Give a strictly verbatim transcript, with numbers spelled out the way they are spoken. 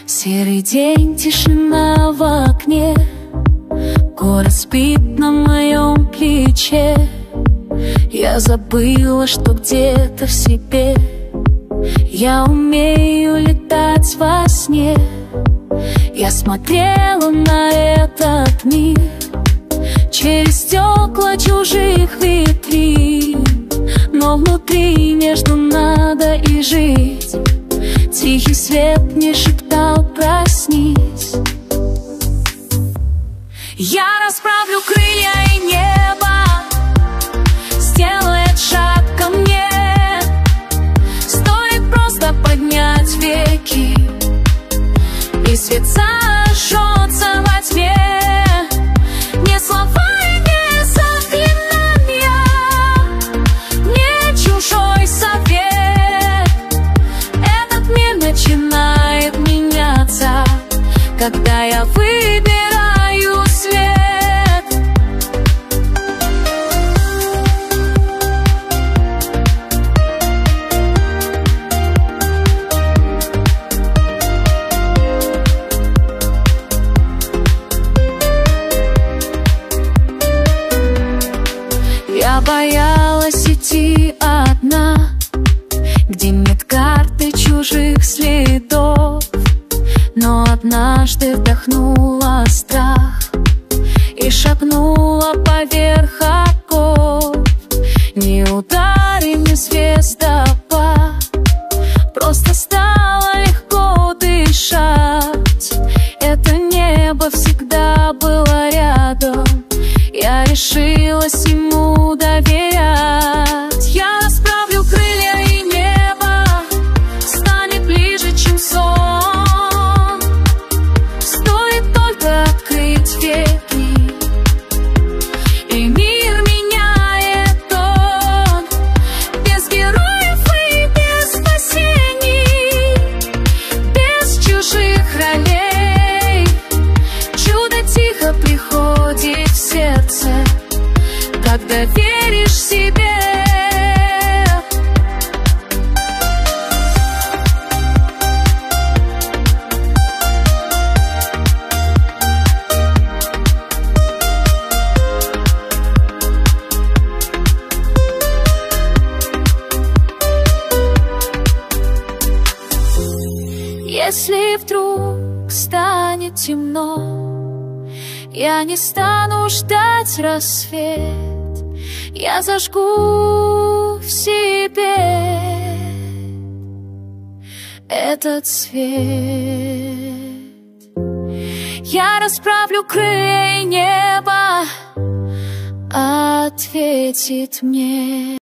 Серый день, тишина в окне, город спит на моем плече. Я забыла, что где-то в себе я умею летать во сне. Я смотрела на этот мир через стекла чужих витрин, но внутри между надо и жить. Тихий свет мне шептал: проснись. Я расправлю крылья, и небо сделает шаг ко мне. Стоит просто поднять веки, и свет зажжется во тьме. Не слова и не заклинания, не чужой совет. Этот мир начинает меняться, когда я выбираю свет. Я боялась идти одна, где нет карты чужих следов. Но однажды вдохнула страх и шагнула поверх оков. Ни удары, ни звездопад, просто стало легко дышать. Это небо всегда было рядом, я решилась ему доверять. Я расправлю крылья, и небо станет ближе, чем сон. Стоит только открыть веки, и мир меняет он. Без героев и без спасений, без чужих ролей, чудо тихо приходит в сердце, когда веришь себе. Если вдруг станет темно, я не стану ждать рассвет. Я зажгу в себе этот свет. Я расправлю крылья, и небо ответит мне.